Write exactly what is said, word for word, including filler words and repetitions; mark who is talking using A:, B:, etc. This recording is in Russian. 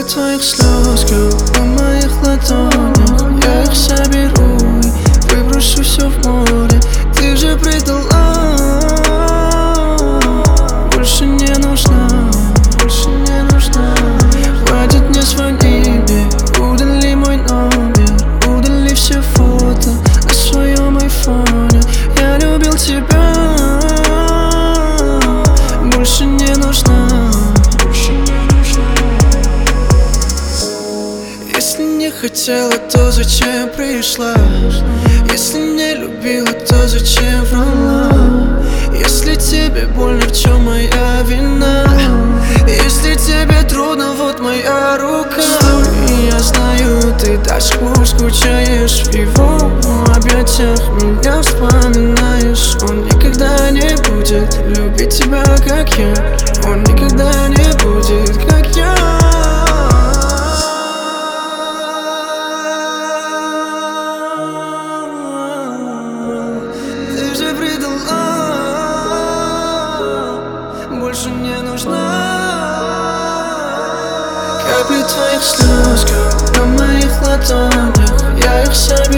A: твоих слез, как на моих ладонях. Я их соберу и выброшу все в море. Ты же предала, больше не нужна, больше не нужна. Хватит мне звони мне, удали мой номер, удали все фото на своем айфоне. Я любил тебя, больше не нужна, больше не нужна. Если не хотела, то зачем пришла? Если не любила, то зачем врала? Если тебе больно, в чем моя вина? Если тебе трудно, вот моя рука. Стой, я знаю, ты до сих пор скучаешь в его объятиях, меня вспоминаешь. Он никогда не будет любить тебя, как я. Он никогда не будет, как я. Ты же предала, больше не нужна. Капли твоих слез, как на моих ладонях. Я их собираю